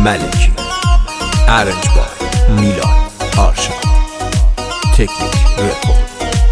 ملکی، ارنج بای میلاد آرشا، تکنیک رکورد.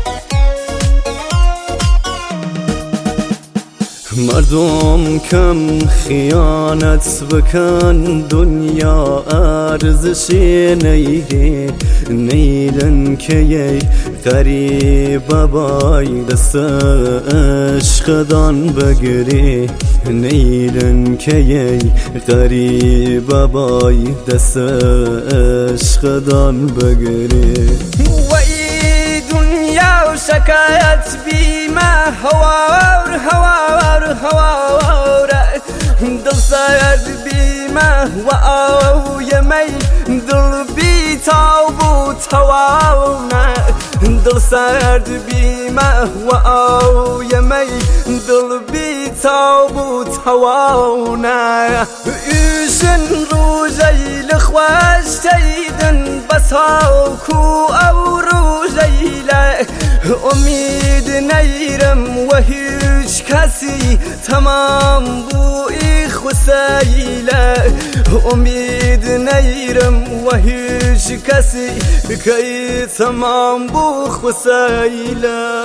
مردم کم خیانت بکن، دنیا ارزشی نیره، نیرن که یه غریب بای دست عشقدان بگیری، نیرن که یه غریب بای دست عشقدان بگیری. وای دنیا شکایت بیمه هوار هوار هوار، دل سرد بیمه و آوی می دل بی تاب و توانه، دل سرد بیمه و آوی می دل بی تاب و توانه. ایشن روزی لخوش تیدن بسا کو او روزی له، امید نیرم و هیچ کسی تمام بوی خسیله، امید نیرم و هیچ کسی که تمام بو خسیله.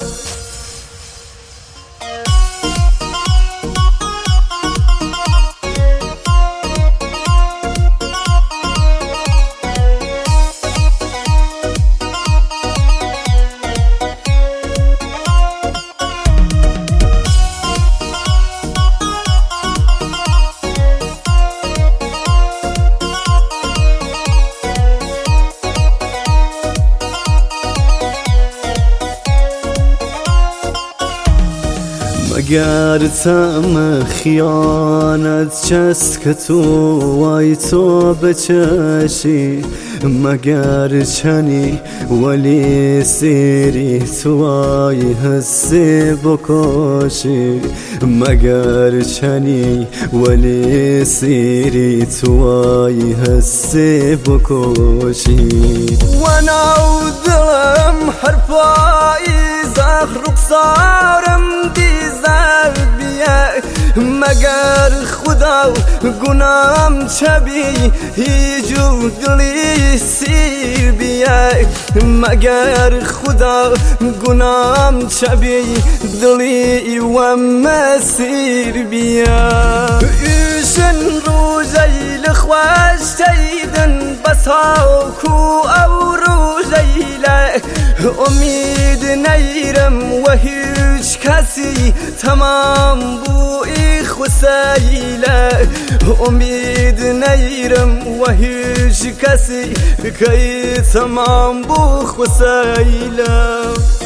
مگر تم خیانت چست که تو وای تو بچشی، مگر چنی ولی سیری تو وای حسی بکشی، مگر چنی ولی سیری تو وای حسی بکشی. و ناو دلم هر پاییزه رخسارم مگر خدا گنام چبی هیجو دلی سیر بیای، مگر خدا گنام چبی دلی و مسیر بیای. ایشن روزی لخوش تیدن بسا کو او روزی له، امید نیرم و هیچ کسی تمام بوی خسیله، امید نیرم و هیچ کسی که تمام بو خسیله.